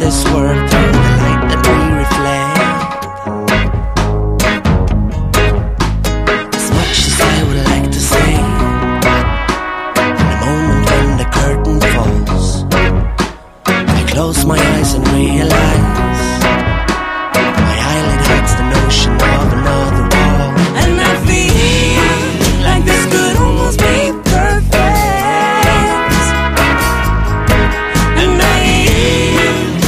this world through the light that we reflect. As much as I would like to say, in the moment when the curtain falls, I close my eyes and realize